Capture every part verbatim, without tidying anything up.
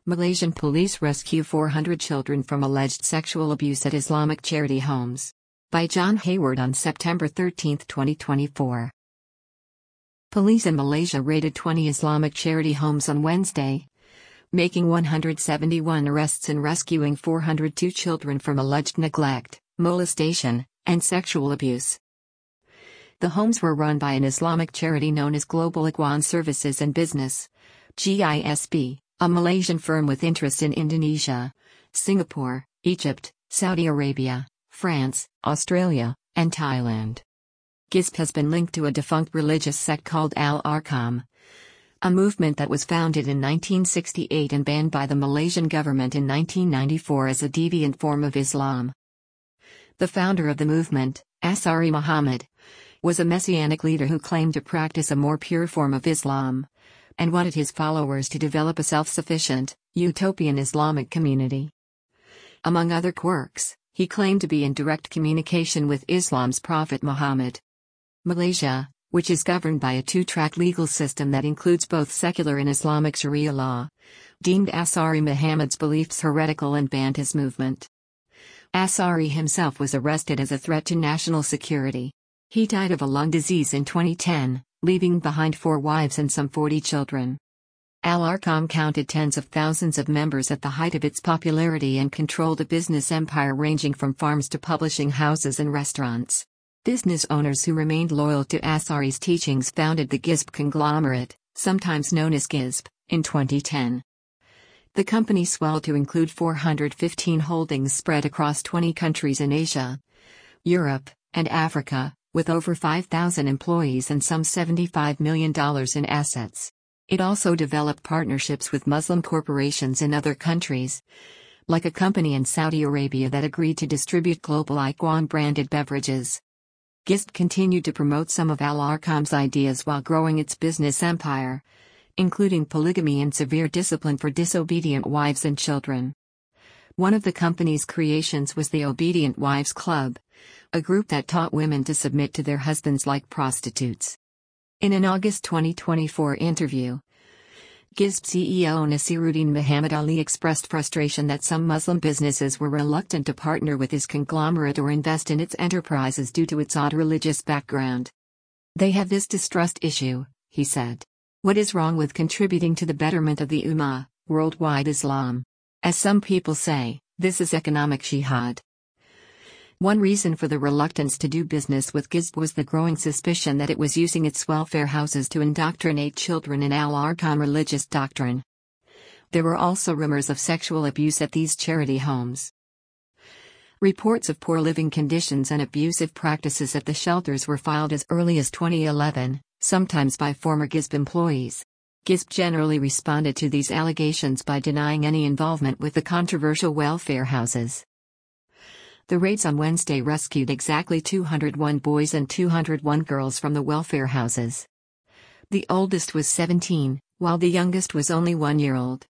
Malaysian police rescue four hundred children from alleged sexual abuse at Islamic charity homes. By John Hayward on September thirteenth, twenty twenty-four. Police in Malaysia raided twenty Islamic charity homes on Wednesday, making one hundred seventy-one arrests and rescuing four hundred two children from alleged neglect, molestation, and sexual abuse. The homes were run by an Islamic charity known as Global Ikhwan Services and Business, G I S B, a Malaysian firm with interests in Indonesia, Singapore, Egypt, Saudi Arabia, France, Australia, and Thailand. G I S B has been linked to a defunct religious sect called Al-Arqam, a movement that was founded in nineteen sixty-eight and banned by the Malaysian government in nineteen ninety-four as a deviant form of Islam. The founder of the movement, Asari Muhammad, was a messianic leader who claimed to practice a more pure form of Islam, and wanted his followers to develop a self-sufficient, utopian Islamic community. Among other quirks, he claimed to be in direct communication with Islam's prophet Muhammad. Malaysia, which is governed by a two-track legal system that includes both secular and Islamic Sharia law, deemed Asari Muhammad's beliefs heretical and banned his movement. Asari himself was arrested as a threat to national security. He died of a lung disease in twenty ten, leaving behind four wives and some forty children. Al-Arqam counted tens of thousands of members at the height of its popularity and controlled a business empire ranging from farms to publishing houses and restaurants. Business owners who remained loyal to Asari's teachings founded the G I S B conglomerate, sometimes known as G I S B, in twenty ten. The company swelled to include four hundred fifteen holdings spread across twenty countries in Asia, Europe, and Africa, with over five thousand employees and some seventy-five million dollars in assets. It also developed partnerships with Muslim corporations in other countries, like a company in Saudi Arabia that agreed to distribute Global Ikhwan branded beverages. G I S B continued to promote some of Al-Arqam's ideas while growing its business empire, including polygamy and severe discipline for disobedient wives and children. One of the company's creations was the Obedient Wives Club, a group that taught women to submit to their husbands like prostitutes. In an August twenty twenty-four interview, G I S B C E O Nasiruddin Muhammad Ali expressed frustration that some Muslim businesses were reluctant to partner with his conglomerate or invest in its enterprises due to its odd religious background. "They have this distrust issue," he said. "What is wrong with contributing to the betterment of the Ummah, worldwide Islam? As some people say, this is economic jihad." One reason for the reluctance to do business with G I S B was the growing suspicion that it was using its welfare houses to indoctrinate children in Al-Arqam religious doctrine. There were also rumors of sexual abuse at these charity homes. Reports of poor living conditions and abusive practices at the shelters were filed as early as twenty eleven, sometimes by former G I S B employees. G I S B generally responded to these allegations by denying any involvement with the controversial welfare houses. The raids on Wednesday rescued exactly two hundred one boys and two hundred one girls from the welfare houses. The oldest was seventeen, while the youngest was only one year old.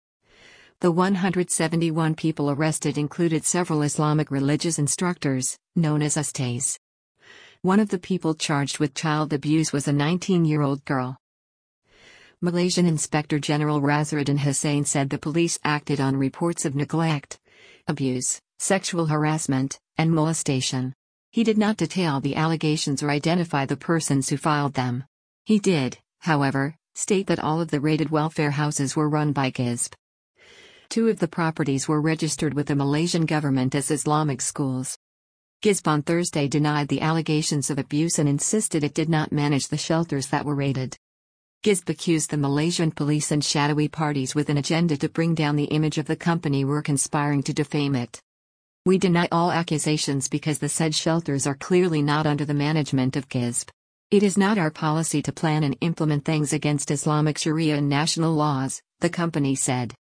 The one hundred seventy-one people arrested included several Islamic religious instructors, known as ustas. One of the people charged with child abuse was a nineteen-year-old girl. Malaysian Inspector General Razarudin Hussain said the police acted on reports of neglect, abuse, sexual harassment, and molestation. He did not detail the allegations or identify the persons who filed them. He did, however, state that all of the raided welfare houses were run by G I S B. Two of the properties were registered with the Malaysian government as Islamic schools. G I S B on Thursday denied the allegations of abuse and insisted it did not manage the shelters that were raided. G I S B accused the Malaysian police and shadowy parties with an agenda to bring down the image of the company were conspiring to defame it. "We deny all accusations because the said shelters are clearly not under the management of G I S B. It is not our policy to plan and implement things against Islamic Sharia and national laws," the company said.